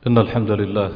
إن الحمد لله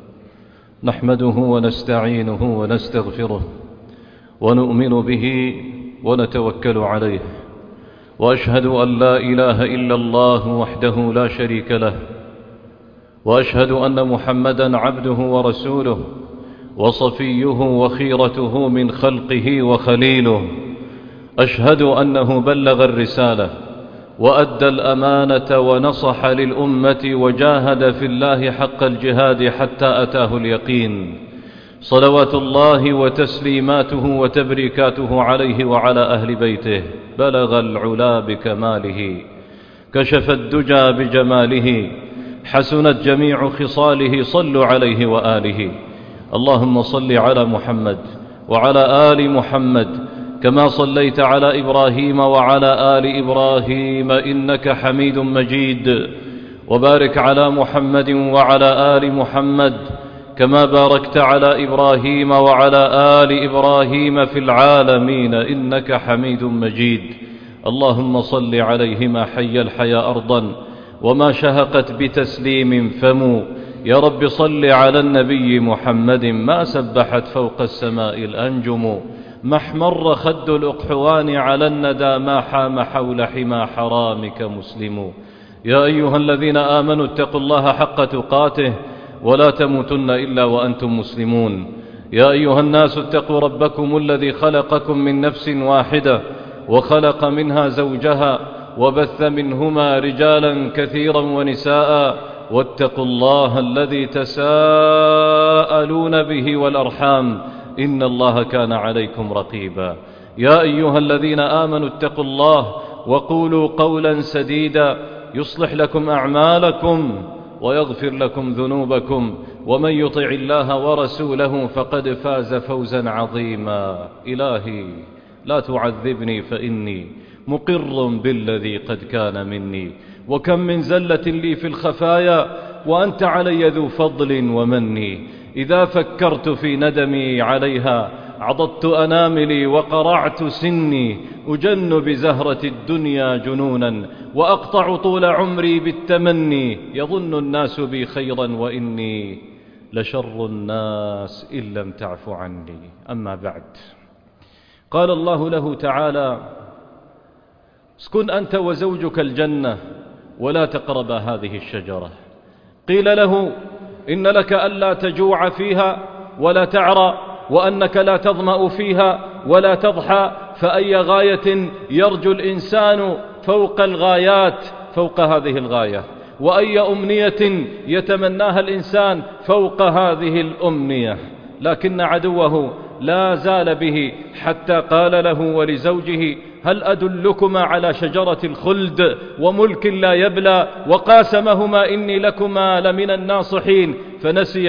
نحمده ونستعينه ونستغفره ونؤمن به ونتوكل عليه، وأشهد أن لا إله إلا الله وحده لا شريك له، وأشهد أن محمدا عبده ورسوله وصفيه وخيرته من خلقه وخليله. أشهد أنه بلغ الرسالة وأدى الأمانة ونصح للأمة وجاهد في الله حق الجهاد حتى أتاه اليقين، صلوات الله وتسليماته وتبريكاته عليه وعلى أهل بيته. بلغ العلا بكماله، كشف الدجى بجماله، حسنت جميع خصاله، صلوا عليه وآله. اللهم صل على محمد وعلى آل محمد كما صليت على إبراهيم وعلى آل إبراهيم إنك حميد مجيد، وبارك على محمد وعلى آل محمد كما باركت على إبراهيم وعلى آل إبراهيم في العالمين إنك حميد مجيد. اللهم صل عليه ما حي الحيا أرضا وما شهقت بتسليم فم. يا رب صل على النبي محمد ما سبحت فوق السماء الأنجم، ما احمر خد الأقحوان على الندى، ما حام حول حمى حرامك مسلم. يا أيها الذين آمنوا اتقوا الله حق تقاته ولا تموتن إلا وأنتم مسلمون. يا أيها الناس اتقوا ربكم الذي خلقكم من نفس واحدة وخلق منها زوجها وبث منهما رجالا كثيرا ونساء، واتقوا الله الذي تساءلون به والأرحام إن الله كان عليكم رقيبا. يا أيها الذين آمنوا اتقوا الله وقولوا قولا سديدا يصلح لكم أعمالكم ويغفر لكم ذنوبكم، ومن يطع الله ورسوله فقد فاز فوزا عظيما. إلهي لا تعذبني فإني مقر بالذي قد كان مني، وكم من زلة لي في الخفايا وأنت علي ذو فضل ومني. إذا فكرت في ندمي عليها عضدت أناملي وقرعت سني، أجن بزهرة الدنيا جنونا وأقطع طول عمري بالتمني. يظن الناس بي خيرا وإني لشر الناس إن لم تعف عني. أما بعد، قال الله له تعالى: اسكن أنت وزوجك الجنة ولا تقربا هذه الشجرة. قيل له: إن لك ألا تجوع فيها ولا تعرى، وأنك لا تظمأ فيها ولا تضحى، فأي غاية يرجو الإنسان فوق الغايات فوق هذه الغاية، وأي أمنية يتمناها الإنسان فوق هذه الأمنية. لكن عدوه لا زال به حتى قال له ولزوجه: هل أدلكما على شجرة الخلد وملك لا يبلى، وقاسمهما إني لكما لمن الناصحين. فنسي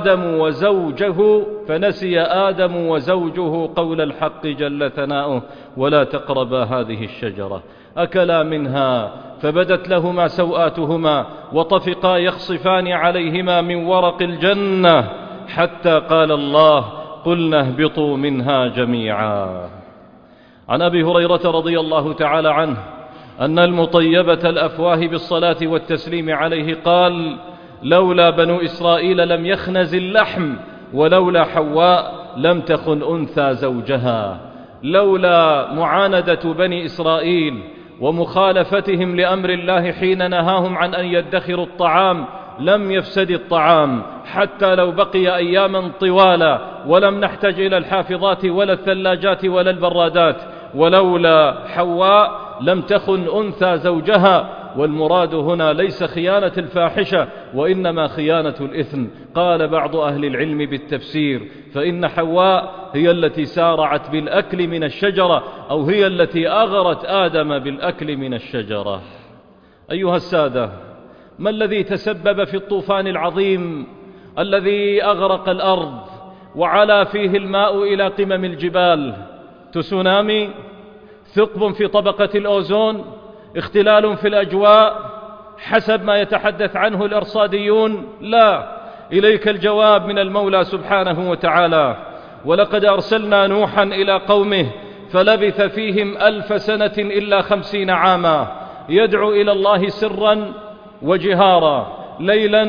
آدم وزوجه قول الحق جل ثناؤه: ولا تقربا هذه الشجرة. أكلا منها فبدت لهما سوآتهما وطفقا يخصفان عليهما من ورق الجنة، حتى قال الله: قلنا اهبطوا منها جميعا. عن أبي هريرة رضي الله تعالى عنه أن المطيبة الأفواه بالصلاة والتسليم عليه قال: لولا بنو إسرائيل لم يخنز اللحم، ولولا حواء لم تخن أنثى زوجها. لولا معاندة بني إسرائيل ومخالفتهم لأمر الله حين نهاهم عن أن يدخروا الطعام لم يفسد الطعام حتى لو بقي أياما طوالا، ولم نحتج إلى الحافظات ولا الثلاجات ولا البرادات. ولولا حواء لم تخن أنثى زوجها. والمراد هنا ليس خيانة الفاحشة، وإنما خيانة الإثم. قال بعض أهل العلم بالتفسير: فإن حواء هي التي سارعت بالأكل من الشجرة، أو هي التي أغرت آدم بالأكل من الشجرة. أيها السادة، ما الذي تسبب في الطوفان العظيم الذي أغرق الأرض وعلى فيه الماء إلى قمم الجبال؟ تسونامي؟ ثقب في طبقة الأوزون؟ اختلال في الأجواء حسب ما يتحدث عنه الأرصاديون؟ لا، إليك الجواب من المولى سبحانه وتعالى: ولقد أرسلنا نوحا إلى قومه فلبث فيهم 1000 سنة إلا 50 عاما، يدعو إلى الله سرا وجهارا، ليلا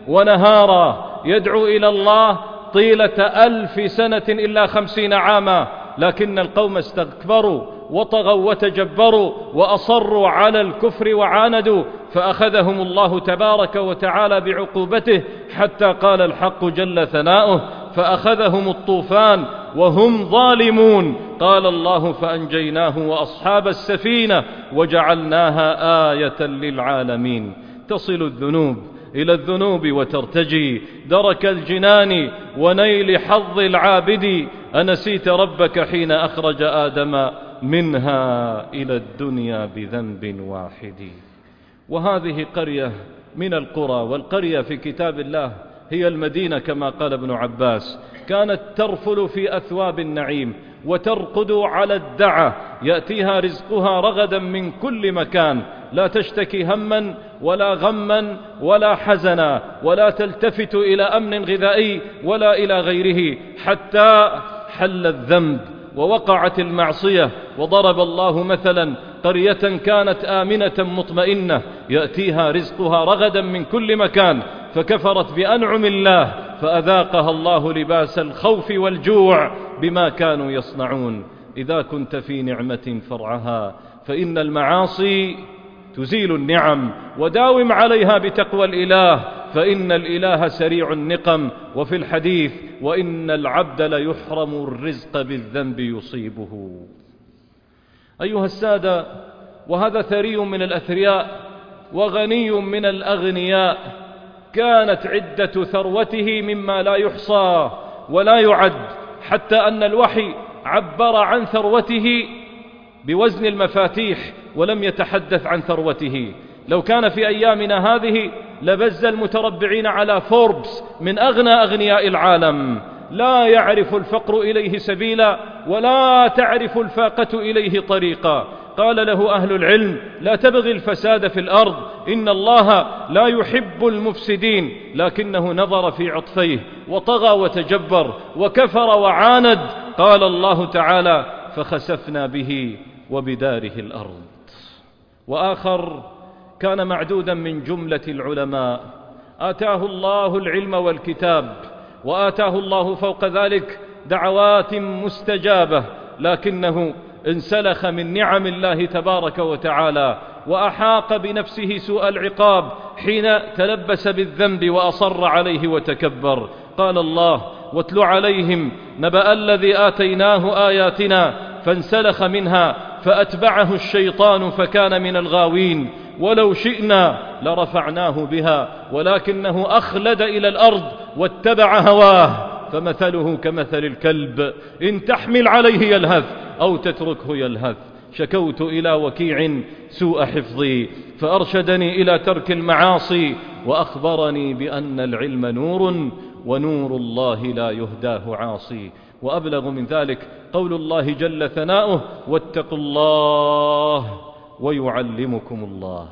ونهارا يدعو إلى الله طيلة 1000 سنة إلا 50 عاما، لكن القوم استكبروا وطغوا وتجبروا وأصروا على الكفر وعاندوا، فأخذهم الله تبارك وتعالى بعقوبته، حتى قال الحق جل ثناؤه: فأخذهم الطوفان وهم ظالمون. قال الله: فأنجيناه وأصحاب السفينة وجعلناها آية للعالمين. تصل الذنوب إلى الذنوب وترتجي درك الجنان ونيل حظ العابد، أنسيت ربك حين أخرج آدم منها إلى الدنيا بذنب واحد. وهذه قرية من القرى، والقرية في كتاب الله هي المدينة كما قال ابن عباس، كانت ترفل في أثواب النعيم وترقد على الدعة، يأتيها رزقها رغدا من كل مكان، لا تشتكي هما ولا غما ولا حزنا، ولا تلتفت إلى أمن غذائي ولا إلى غيره، حتى حل الذنب ووقعت المعصية. وضرب الله مثلا قرية كانت آمنة مطمئنة يأتيها رزقها رغدا من كل مكان، فكفرت بأنعم الله فأذاقها الله لباس الخوف والجوع بما كانوا يصنعون. إذا كنت في نعمة فرعها، فإن المعاصي تزيل النعم، وداوم عليها بتقوى الإله، فإن الإله سريع النقم. وفي الحديث: وإن العبد ليحرم الرزق بالذنب يصيبه. أيها السادة، وهذا ثري من الأثرياء وغني من الأغنياء، كانت عدة ثروته مما لا يحصى ولا يعد، حتى أن الوحي عبر عن ثروته بوزن المفاتيح ولم يتحدث عن ثروته. لو كان في أيامنا هذه لبز المتربعين على فوربس من أغنى أغنياء العالم، لا يعرف الفقر إليه سبيلا ولا تعرف الفاقة إليه طريقا. قال له أهل العلم: لا تبغي الفساد في الأرض، إن الله لا يحب المفسدين. لكنه نظر في عطفيه وطغى وتجبر وكفر وعاند. قال الله تعالى: فخسفنا به وبداره الأرض. وآخر كان معدودا من جملة العلماء، آتاه الله العلم والكتاب، وآتاه الله فوق ذلك دعوات مستجابة، لكنه انسلخ من نعم الله تبارك وتعالى، وأحاق بنفسه سوء العقاب حين تلبس بالذنب وأصر عليه وتكبر. قال الله: واتل عليهم نبأ الذي آتيناه آياتنا فانسلخ منها فأتبعه الشيطان فكان من الغاوين. ولو شئنا لرفعناه بها ولكنه أخلد إلى الأرض واتبع هواه، فمثله كمثل الكلب إن تحمل عليه يلهث أو تتركه يلهث. شكوت إلى وكيع سوء حفظي فأرشدني إلى ترك المعاصي، وأخبرني بأن العلم نور ونور الله لا يهداه عاصي. وأبلغ من ذلك قول الله جل ثناؤه: واتقوا الله ويعلمكم الله.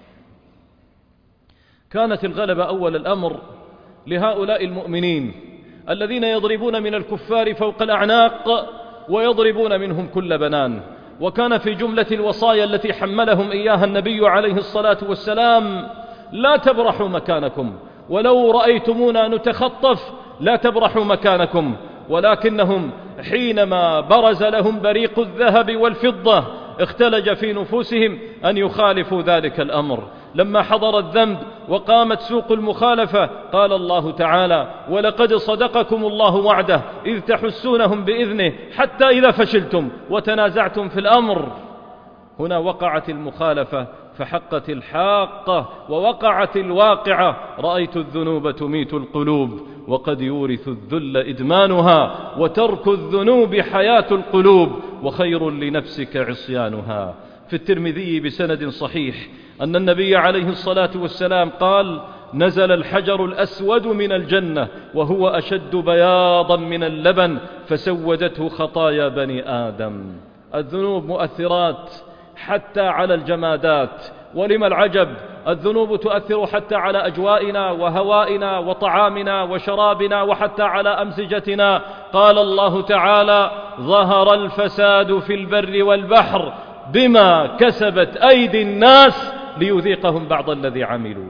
كانت الغلبة أول الأمر لهؤلاء المؤمنين الذين يضربون من الكفار فوق الأعناق ويضربون منهم كل بنان. وكان في جملة الوصايا التي حملهم إياها النبي عليه الصلاة والسلام: لا تبرحوا مكانكم، ولو رأيتمونا نتخطف لا تبرحوا مكانكم. ولكنهم حينما برز لهم بريق الذهب والفضة اختلج في نفوسهم أن يخالفوا ذلك الأمر. لما حضر الذنب وقامت سوق المخالفة قال الله تعالى: ولقد صدقكم الله وعده إذ تحسونهم بإذنه حتى إذا فشلتم وتنازعتم في الأمر. هنا وقعت المخالفة فحقت الحاقة ووقعت الواقعة. رأيت الذنوب تميت القلوب وقد يورث الذل إدمانها، وترك الذنوب حياة القلوب وخير لنفسك عصيانها. في الترمذي بسند صحيح أن النبي عليه الصلاة والسلام قال: نزل الحجر الأسود من الجنة وهو أشد بياضا من اللبن فسودته خطايا بني آدم. الذنوب مؤثرات حتى على الجمادات، ولما العجب الذنوب تؤثر حتى على أجوائنا وهوائنا وطعامنا وشرابنا وحتى على أمزجتنا. قال الله تعالى: ظهر الفساد في البر والبحر بما كسبت أيدي الناس ليذيقهم بعض الذي عملوا.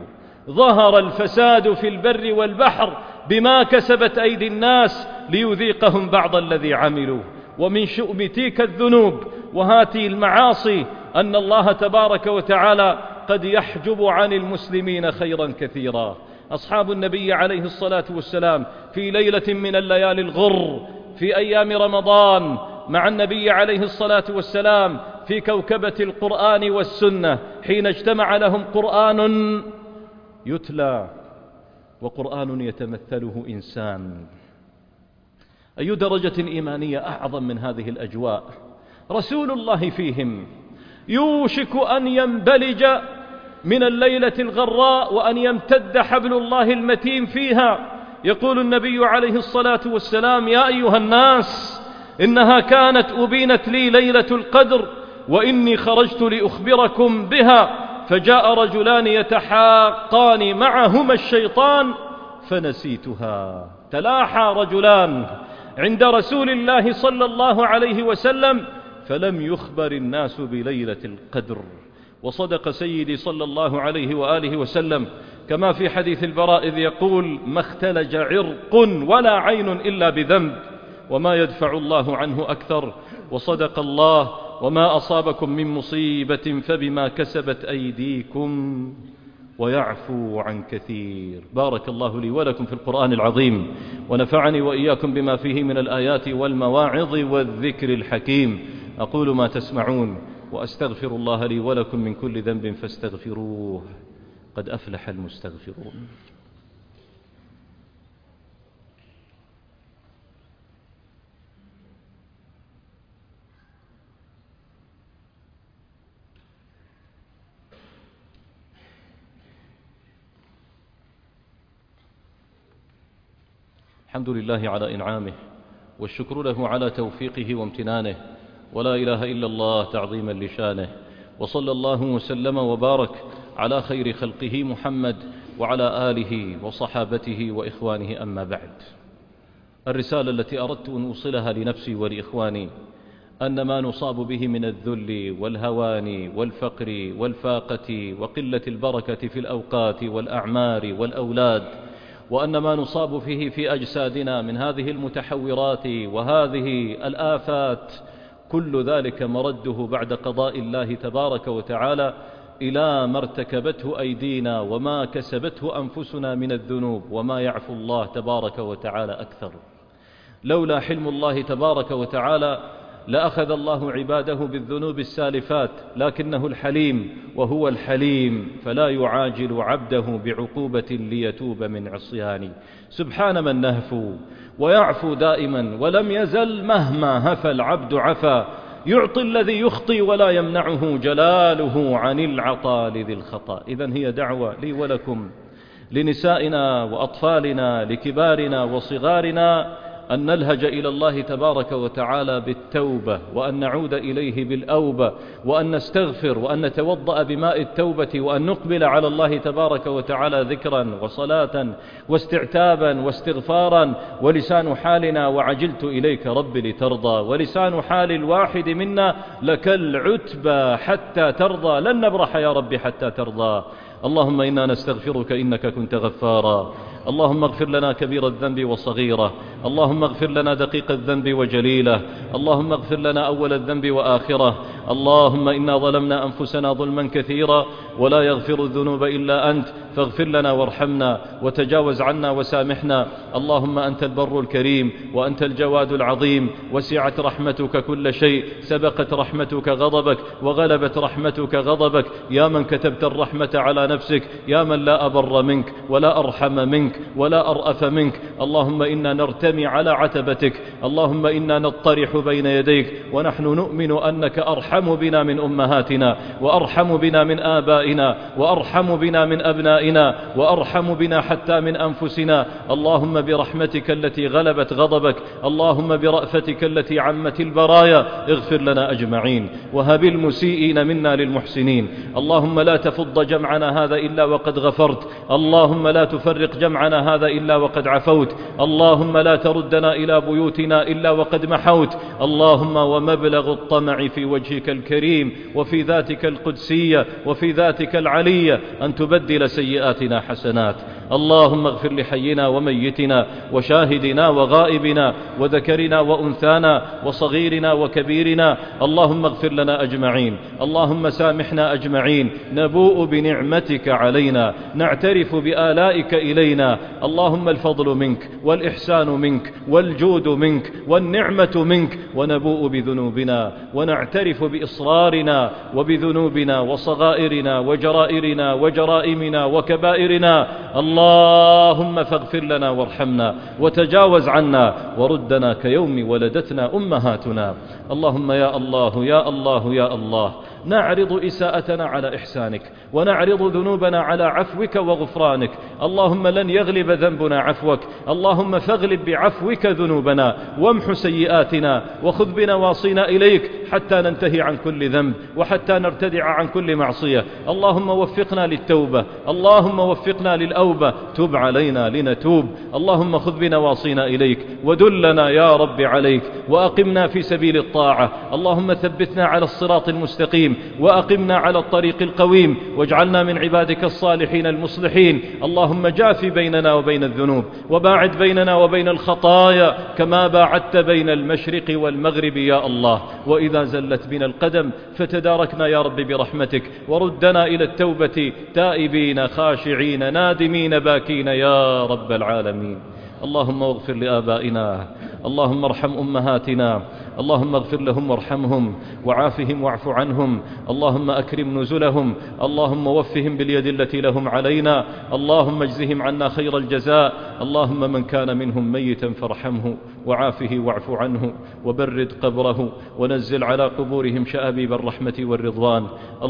ظهر الفساد في البر والبحر بما كسبت أيدي الناس ليذيقهم بعض الذي عملوا. ومن شؤم تلك الذنوب وهاته المعاصي أن الله تبارك وتعالى قد يحجب عن المسلمين خيرا كثيرا. أصحاب النبي عليه الصلاة والسلام في ليلة من الليالي الغر في أيام رمضان مع النبي عليه الصلاة والسلام في كوكبة القرآن والسنة، حين اجتمع لهم قرآن يتلى وقرآن يتمثله إنسان. أي درجة إيمانية أعظم من هذه الأجواء؟ رسول الله فيهم يوشك أن ينبلج من الليلة الغراء وأن يمتد حبل الله المتين فيها. يقول النبي عليه الصلاة والسلام: يا أيها الناس، إنها كانت أبينت لي ليلة القدر وإني خرجت لأخبركم بها، فجاء رجلان يتحاقان معهما الشيطان فنسيتها. تلاحى رجلان عند رسول الله صلى الله عليه وسلم فلم يخبر الناس بليلة القدر. وصدق سيدي صلى الله عليه وآله وسلم كما في حديث البراء إذ يقول: ما اختلج عرق ولا عين إلا بذنب وما يدفع الله عنه أكثر. وصدق الله: وما أصابكم من مصيبة فبما كسبت أيديكم ويعفو عن كثير. بارك الله لي ولكم في القرآن العظيم، ونفعني وإياكم بما فيه من الآيات والمواعظ والذكر الحكيم. أقول ما تسمعون وأستغفر الله لي ولكم من كل ذنب فاستغفروه، قد أفلح المستغفرون. الحمد لله على إنعامه، والشكر له على توفيقه وامتنانه، ولا إله إلا الله تعظيما لشانه. وصلى الله وسلم وبارك على خير خلقه محمد وعلى آله وصحابته وإخوانه. أما بعد، الرسالة التي أردت أن أوصلها لنفسي ولإخواني أن ما نصاب به من الذل والهوان والفقر والفاقة وقلة البركة في الأوقات والأعمار والأولاد، وأن ما نصاب فيه في أجسادنا من هذه المتحورات وهذه الآفات، كل ذلك مرده بعد قضاء الله تبارك وتعالى إلى ما ارتكبته أيدينا وما كسبته أنفسنا من الذنوب، وما يعفو الله تبارك وتعالى أكثر. لولا حلم الله تبارك وتعالى لأخذ الله عباده بالذنوب السالفات، لكنه الحليم، وهو الحليم فلا يعاجل عبده بعقوبة ليتوب من عصيانه. سبحان من نهفو ويعفو دائما، ولم يزل مهما هفى العبد عفا، يعطي الذي يخطي ولا يمنعه جلاله عن العطاء لذي الخطأ. إذن هي دعوة لي ولكم، لنسائنا وأطفالنا، لكبارنا وصغارنا، أن نلهج إلى الله تبارك وتعالى بالتوبة، وأن نعود إليه بالأوبة، وأن نستغفر، وأن نتوضأ بماء التوبة، وأن نقبل على الله تبارك وتعالى ذكرا وصلاة واستعتابا واستغفارا. ولسان حالنا وعجلت إليك رب لترضى، ولسان حال الواحد منا لك العتبى حتى ترضى، لن نبرح يا رب حتى ترضى. اللهم إنا نستغفرك إنك كنت غفارا. اللهم اغفر لنا كبير الذنب وصغيره، اللهم اغفر لنا دقيق الذنب وجليله، اللهم اغفر لنا أول الذنب وآخره. اللهم إنا ظلمنا أنفسنا ظلما كثيرا ولا يغفر الذنوب إلا أنت، فاغفر لنا وارحمنا وتجاوز عنا وسامحنا. اللهم أنت البر الكريم وأنت الجواد العظيم، وسعت رحمتك كل شيء، سبقت رحمتك غضبك وغلبت رحمتك غضبك. يا من كتبت الرحمة على نفسك، يا من لا أبر منك ولا أرحم منك ولا أرأف منك. اللهم إنا نرتمي على عتبتك، اللهم إنا نضطرح بين يديك ونحن نؤمن أنك أرحم بنا من أمهاتنا، وأرحم بنا من آبائنا، وأرحم بنا من أبنائنا، وأرحم بنا حتى من أنفسنا. اللهم برحمتك التي غلبت غضبك، اللهم برأفتك التي عمت البرايا، اغفر لنا أجمعين، وهب المسيئين منا للمحسنين. اللهم لا تفض جمعنا هذا إلا وقد غفرت، اللهم لا تفرق جمعنا هذا إلا وقد عفوت، اللهم لا تردنا إلى بيوتنا إلا وقد محوت. اللهم ومبلغ الطمع في وجهك الكريم وفي ذاتك القدسية وفي ذاتك العلية أن تبدل سيئاتنا حسنات. اللهم اغفر لحينا وميتنا وشاهدنا وغائبنا وذكرنا وأنثانا وصغيرنا وكبيرنا. اللهم اغفر لنا أجمعين، اللهم سامحنا أجمعين، نبوء بنعمتك علينا، نعترف بآلائك إلينا. اللهم الفضل منك والإحسان منك والجود منك والنعمة منك، ونبوء بذنوبنا ونعترف بإصرارنا وبذنوبنا وصغائرنا وجرائرنا وجرائمنا وكبائرنا. اللهم فاغفر لنا وارحمنا وتجاوز عنا وردنا كيوم ولدتنا أمهاتنا. اللهم يا الله يا الله يا الله، نعرض إساءتنا على إحسانك ونعرض ذنوبنا على عفوك وغفرانك. اللهم لن يغلب ذنبنا عفوك، اللهم فاغلب بعفوك ذنوبنا وامح سيئاتنا وخذ بنواصينا إليك حتى ننتهي عن كل ذنب وحتى نرتدع عن كل معصية. اللهم وفقنا للتوبة، اللهم وفقنا للأوبة، تب علينا لنتوب. اللهم خذ بنواصينا إليك ودلنا يا رب عليك وأقمنا في سبيل الطاعة. اللهم ثبتنا على الصراط المستقيم وأقمنا على الطريق القويم واجعلنا من عبادك الصالحين المصلحين. اللهم جاف بيننا وبين الذنوب وباعد بيننا وبين الخطايا كما باعدت بين المشرق والمغرب يا الله. وإذا زلت بنا القدم فتداركنا يا رب برحمتك وردنا إلى التوبة تائبين خاشعين نادمين باكين يا رب العالمين. اللهم اغفر لآبائنا، اللهم ارحم أمهاتنا، اللهم اغفر لهم وارحمهم وعافهم واعف عنهم. اللهم أكرم نزلهم، اللهم وفهم باليد التي لهم علينا، اللهم اجزهم عنا خير الجزاء. اللهم من كان منهم ميتا فارحمه وعافه واعف عنه وبرد قبره ونزل على قبورهم شآبيب الرحمة والرضوان.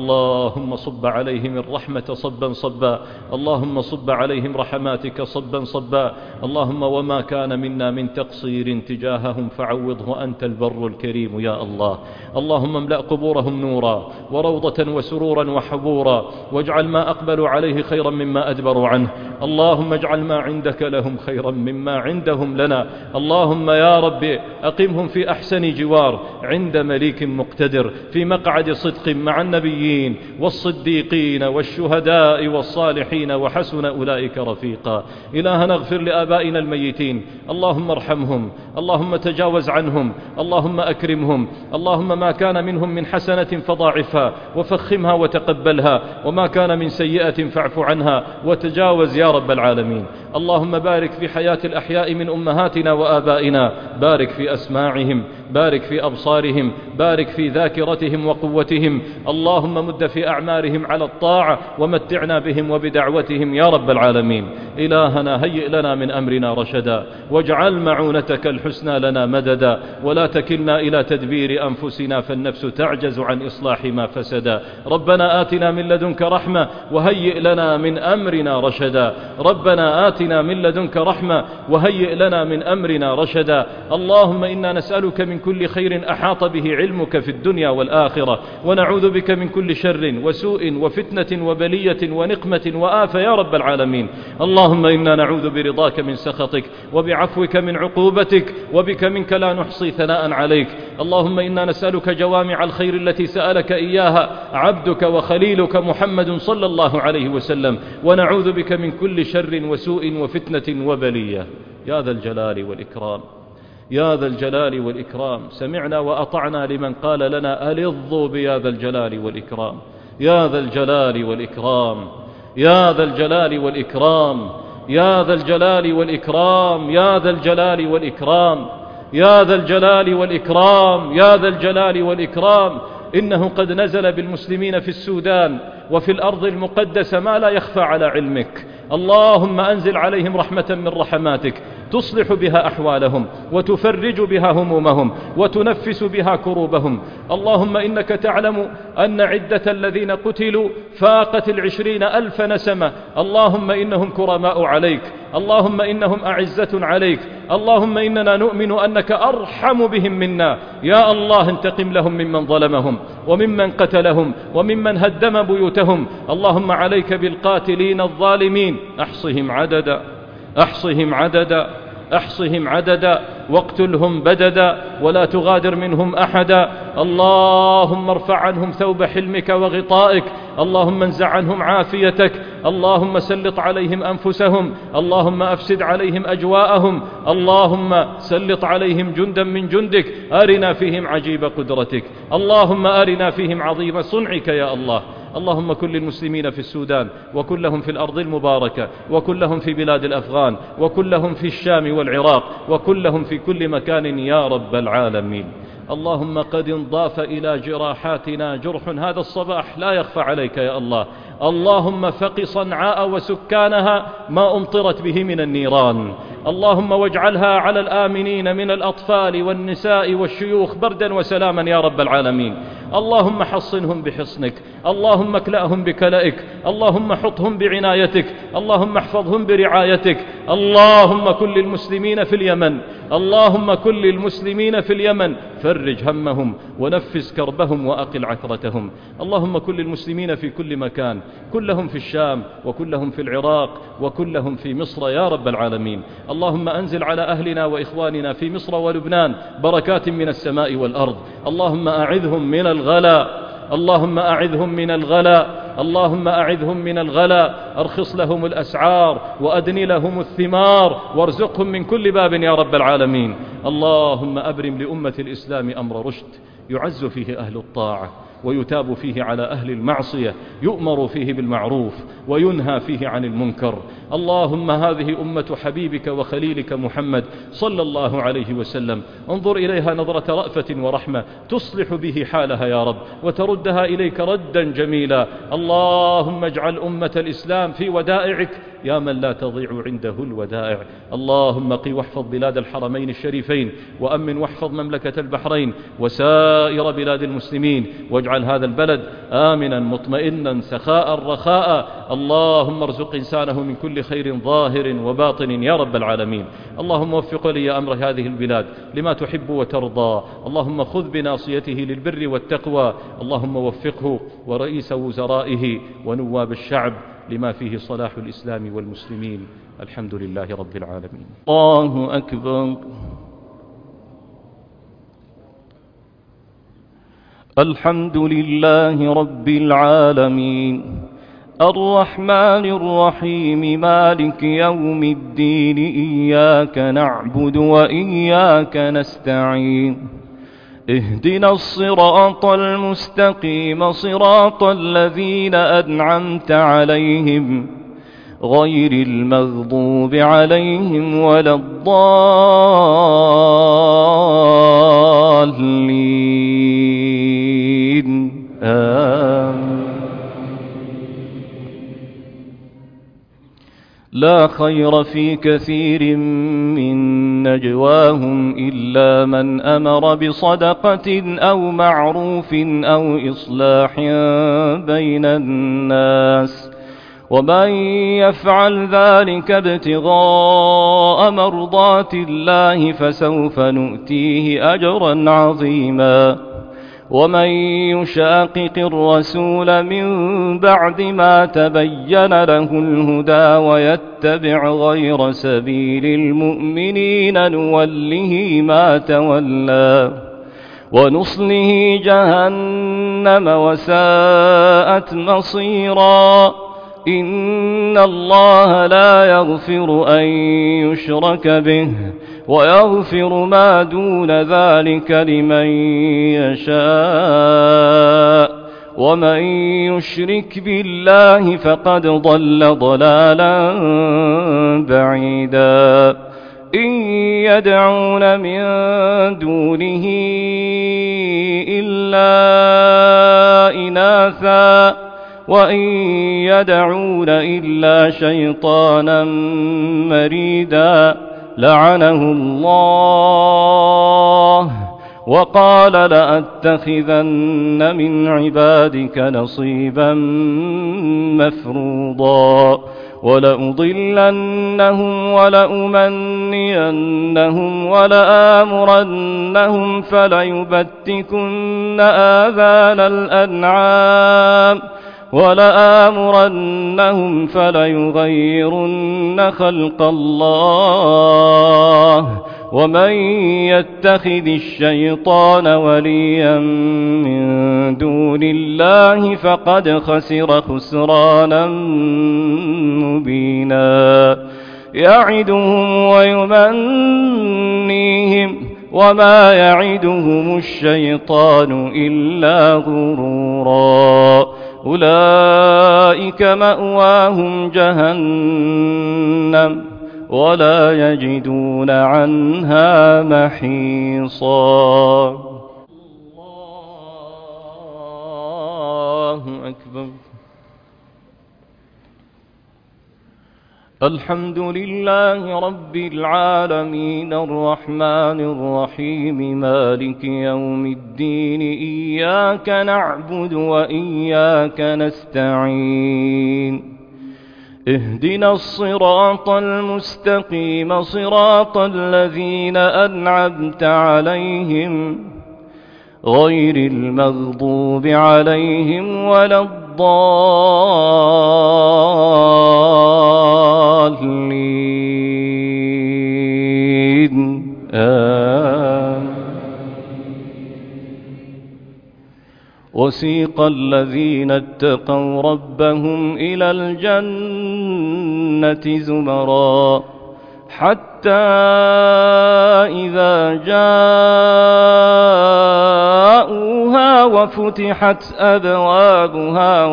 اللهم صب عليهم الرحمة صبا صبا، اللهم صب عليهم رحماتك صبا صبا. اللهم وما كان منا من تقصير تجاههم فعوضه أنت البر الكريم يا الله. اللهم املأ قبورهم نورا وروضة وسرورا وحبورا، واجعل ما أقبلوا عليه خيرا مما أدبروا عنه. اللهم اجعل ما عندك لهم خيرا مما عندهم لنا. اللهم يا رب أقمهم في أحسن جوار عند مليك مقتدر في مقعد صدق مع النبيين والصديقين والشهداء والصالحين وحسن أولئك رفيقا. إلهنا اغفر لآبائنا الميتين، اللهم ارحمهم، اللهم تجاوز عنهم، اللهم أكرمهم. اللهم ما كان منهم من حسنة فضاعفها وفخمها وتقبلها، وما كان من سيئة فاعف عنها وتجاوز يا رب العالمين. اللهم بارك في حياة الأحياء من أمهاتنا وآبائنا، بارك في أسماعهم، بارك في أبصارهم، بارك في ذاكرتهم وقوتهم. اللهم مد في أعمارهم على الطاعة ومتعنا بهم وبدعوتهم يا رب العالمين. إلهنا هيئ لنا من أمرنا رشدا، واجعل معونتك الحسنى لنا مددا، ولا تكلنا إلى تدبير أنفسنا فالنفس تعجز عن إصلاح ما فسدا. ربنا آتنا من لدنك رحمة وهيئ لنا من أمرنا رشدا، ربنا آتنا من لدنك رحمة وهيئ لنا من أمرنا رشدا. اللهم إنا نسألك من كل خير أحاط به علمك في الدنيا والآخرة، ونعوذ بك من كل شر وسوء وفتنة وبلية ونقمة وآفة يا رب العالمين. اللهم إنا نعوذ برضاك من سخطك وبعفوك من عقوبتك، وبك منك لا نحصي ثناء عليك. اللهم إنا نسألك جوامع الخير التي سألك إياها عبدك وخليلك محمد صلى الله عليه وسلم، ونعوذ بك من كل شر وسوء وفتنة وبلية يا ذا الجلال والإكرام، يا ذا الجلال والإكرام. سمعنا وأطعنا لمن قال لنا ألظوا بيا ذا الجلال والإكرام، يا ذا الجلال والإكرام، يا ذا الجلال والإكرام، يا ذا الجلال والإكرام، يا ذا الجلال والإكرام، يا ذا الجلال والإكرام، يا ذا الجلال والإكرام. إنه قد نزل بالمسلمين في السودان وفي الأرض المقدسة ما لا يخفى على علمك. اللهم أنزل عليهم رحمة من رحماتك تصلح بها أحوالهم وتفرج بها همومهم وتنفس بها كروبهم. اللهم إنك تعلم أن عدة الذين قتلوا فاقت 20,000 نسمة. اللهم إنهم كرماء عليك، اللهم إنهم أعزة عليك. اللهم إننا نؤمن أنك أرحم بهم منا. يا الله انتقم لهم ممن ظلمهم وممن قتلهم وممن هدم بيوتهم. اللهم عليك بالقاتلين الظالمين، أحصهم عددا، أحصهم عددا، احصهم عددا واقتلهم بددا ولا تغادر منهم أحدا. اللهم ارفع عنهم ثوب حلمك وغطائك، اللهم انزع عنهم عافيتك، اللهم سلط عليهم أنفسهم، اللهم أفسد عليهم أجواءهم، اللهم سلط عليهم جندا من جندك أرنا فيهم عجيب قدرتك، اللهم أرنا فيهم عظيم صنعك يا الله. اللهم كن للمسلمين في السودان وكلهم في الأرض المباركة وكلهم في بلاد الأفغان وكلهم في الشام والعراق وكلهم في كل مكان يا رب العالمين. اللهم قد انضاف إلى جراحاتنا جرح هذا الصباح لا يخفى عليك يا الله. اللهم فق صنعاء وسكانها ما أمطرت به من النيران، اللهم واجعلها على الآمنين من الأطفال والنساء والشيوخ بردا وسلاما يا رب العالمين. اللهم حصنهم بحصنك، اللهم اكلأهم بكلأك، اللهم حطهم بعنايتك، اللهم احفظهم برعايتك. اللهم كن للمسلمين في اليمن، اللهم كن للمسلمين في اليمن فرج همهم ونفس كربهم وأقل عثرتهم. اللهم كن للمسلمين في كل مكان، كلهم في الشام وكلهم في العراق وكلهم في مصر يا رب العالمين. اللهم أنزل على أهلنا وإخواننا في مصر ولبنان بركات من السماء والأرض. اللهم أعذهم من الغلاء، اللهم أعذهم من الغلاء، اللهم أعذهم من الغلاء، أرخص لهم الأسعار وأدن لهم الثمار وارزقهم من كل باب يا رب العالمين. اللهم أبرم لأمة الإسلام أمر رشد يعز فيه أهل الطاعة ويتاب فيه على أهل المعصية، يؤمر فيه بالمعروف وينهى فيه عن المنكر. اللهم هذه أمة حبيبك وخليلك محمد صلى الله عليه وسلم، انظر إليها نظرة رأفة ورحمة تصلح به حالها يا رب وتردها إليك ردا جميلا. اللهم اجعل أمة الإسلام في ودائعك يا من لا تضيع عنده الودائع. اللهم قي واحفظ بلاد الحرمين الشريفين، وأمن واحفظ مملكة البحرين وسائر بلاد المسلمين، واجعل هذا البلد آمنا مطمئنا سخاء رخاء. اللهم ارزق إنسانه من كل خير ظاهر وباطن يا رب العالمين. اللهم وفق ولي أمر هذه البلاد لما تحب وترضى، اللهم خذ بناصيته للبر والتقوى، اللهم وفقه ورئيس وزرائه ونواب الشعب لما فيه صلاح الإسلام والمسلمين. الحمد لله رب العالمين. الله أكبر. الحمد لله رب العالمين، الرحمن الرحيم، مالك يوم الدين، إياك نعبد وإياك نستعين، اهدنا الصراط المستقيم، صراط الذين أنعمت عليهم غير المغضوب عليهم ولا الضالين، آمين. لا خير في كثير من نجواهم إلا من أمر بصدقة أو معروف أو إصلاح بين الناس، ومن يفعل ذلك ابتغاء مرضات الله فسوف نؤتيه أجرا عظيما. ومن يشاقق الرسول من بعد ما تبين له الهدى ويتبع غير سبيل المؤمنين نوله ما تولى ونصله جهنم وساءت مصيرا. إن الله لا يغفر أن يشرك به ويغفر ما دون ذلك لمن يشاء، ومن يشرك بالله فقد ضل ضلالا بعيدا. إن يدعون من دونه إلا إناثا وإن يدعون إلا شيطانا مريدا لعنه الله وقال لأتخذن من عبادك نصيبا مفروضا ولأضلنهم ولأمنينهم ولآمرنهم فليبتكن آذان الأنعام ولآمرنهم فليغيرن خلق الله ومن يتخذ الشيطان وليا من دون الله فقد خسر خسرانا مبينا يعدهم ويمنيهم وما يعدهم الشيطان إلا غرورا أولئك مأواهم جهنم ولا يجدون عنها محيصا. الله أكبر. الحمد لله رب العالمين الرحمن الرحيم مالك يوم الدين إياك نعبد وإياك نستعين اهدنا الصراط المستقيم صراط الذين أنعمت عليهم غير المغضوب عليهم ولا الضالين وسيق الذين اتقوا ربهم إلى الجنة زمرا حتى إذا جاءوها وفتحت أبوابها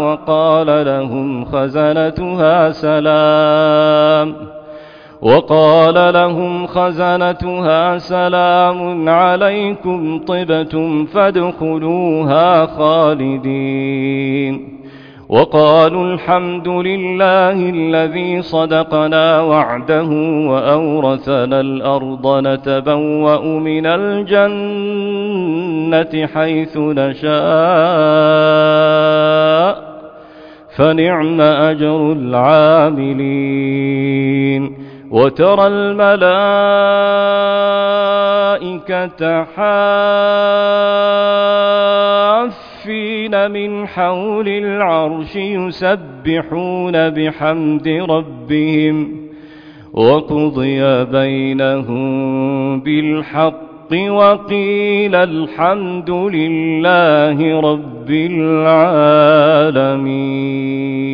وقال لهم خزنتها سلام عليكم طبتم فادخلوها خالدين وقالوا الحمد لله الذي صدقنا وعده وأورثنا الأرض نتبوأ من الجنة حيث نشاء فنعم أجر العاملين وترى الملائكة حافين من حول العرش يسبحون بحمد ربهم وقضي بينهم بالحق وقيل الحمد لله رب العالمين.